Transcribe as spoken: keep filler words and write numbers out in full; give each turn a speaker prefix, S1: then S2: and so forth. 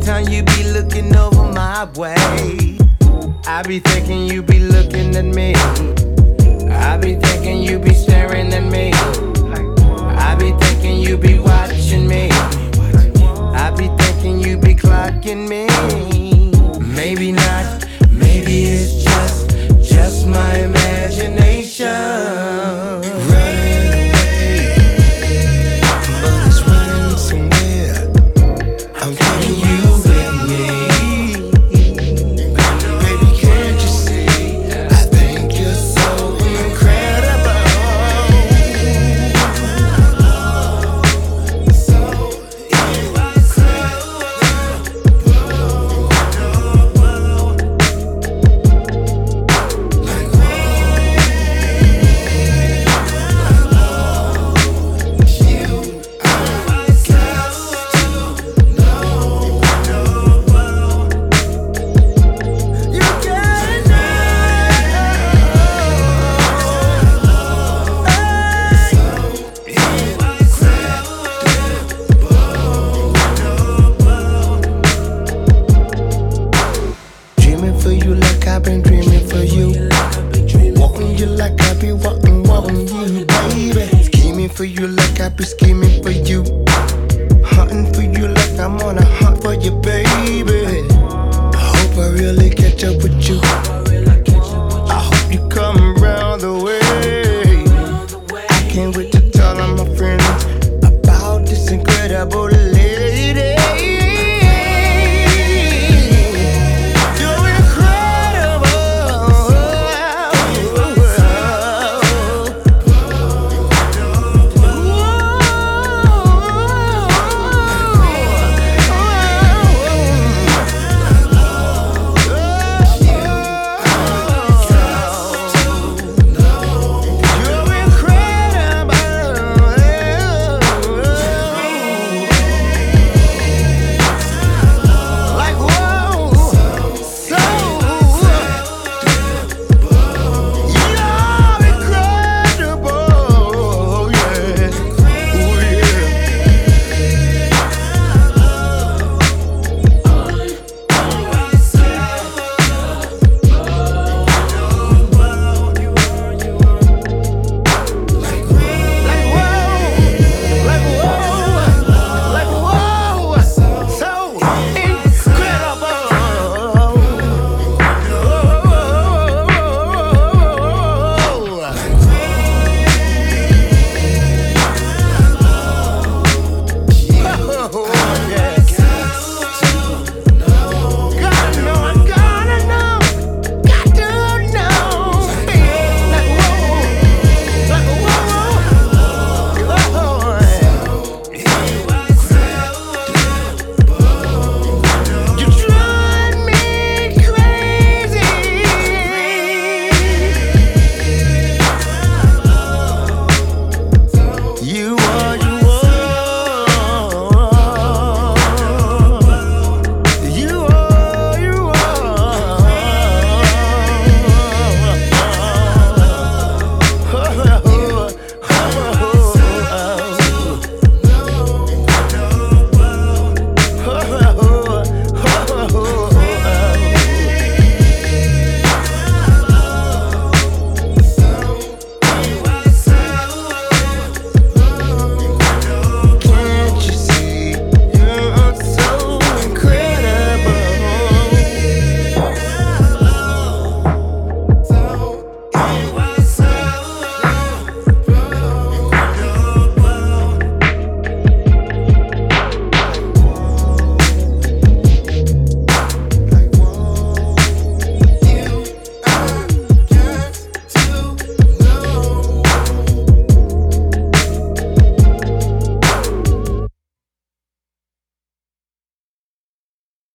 S1: time you be looking over my way, I be thinking you be looking at me. I be thinking you be staring at me. I be thinking you be watching me. I be thinking you be clocking me. Maybe not, maybe it's just, just my imagination. Running away, but it's running somewhere. I'm taking you with me. Baby, can't you see? I think you're so incredible. So for you like I've been dreaming for you. Wanting you like I be wanting, wanting you, baby. Scheming for you like I be scheming for you. Hunting for you like I'm on a hunt for you,